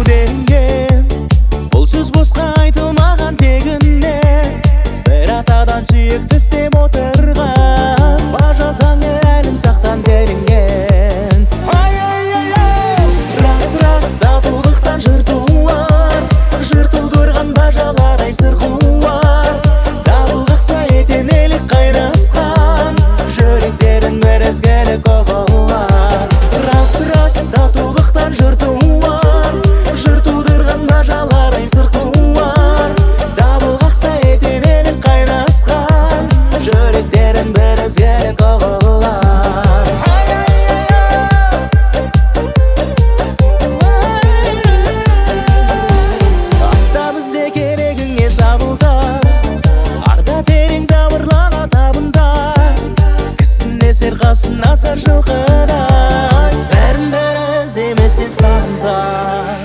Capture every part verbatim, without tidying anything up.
деген бұл сөз босқа айтылмаған тегіннен. Бір атадан сүйікті іздеп отырған бажа заңы әлім сақтан делінген. Рас рас татулықтан жыр туар, жыр тудырған бажалар ай сыр қуар. Дабыл қақса етенелік қайнасқан жүректерін бір ізгілік оғылар. Рас рас татулықтан жыр туар, жыр тудырған бажалар ай сыр қуар. Дабыл қақса етенелік қайнасқан жүректерін бір ізгілік оғылар. Ата бізде керегіңе сабылдар, арда терең тамырлана табындар. Кісіне сер қасын асар жылқыдай, бәрін бәрі іздемесен сағындар.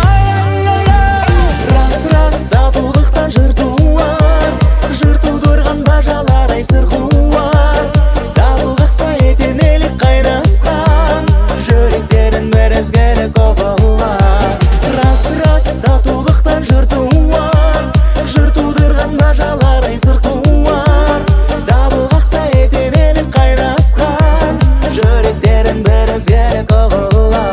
Рас рас татулықтан жыр туар, жыр тудырған бажалар ай сыр қуар. Дабыл қақса етенелік қайнасқан жүректерін бір ізгілік оғылар. Рас рас татулықтан жыр туар, жыр тудырған бажалар ай сыр қуар. Дабыл қақса етенелік қайнасқан жүректерін бір ізгілік оғылар.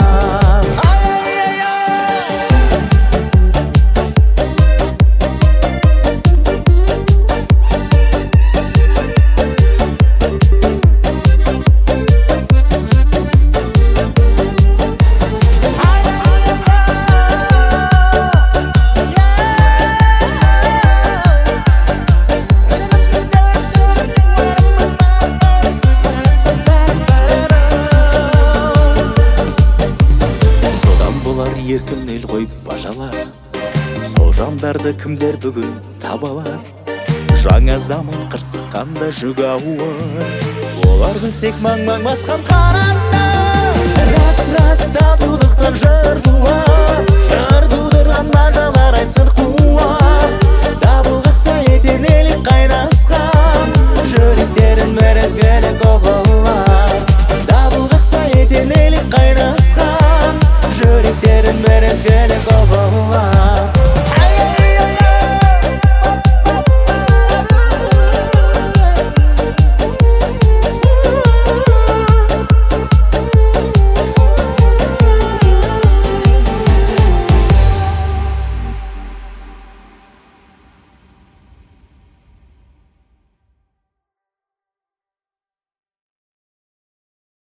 Еркін ел қойып бажалар, сол жандарды кімдер бүгін табалар. Жаңа заман қырсыққанда жүк ауыр, олар білсек маң-маң басқан қарандар. Рас рас татулықтан жыр туар,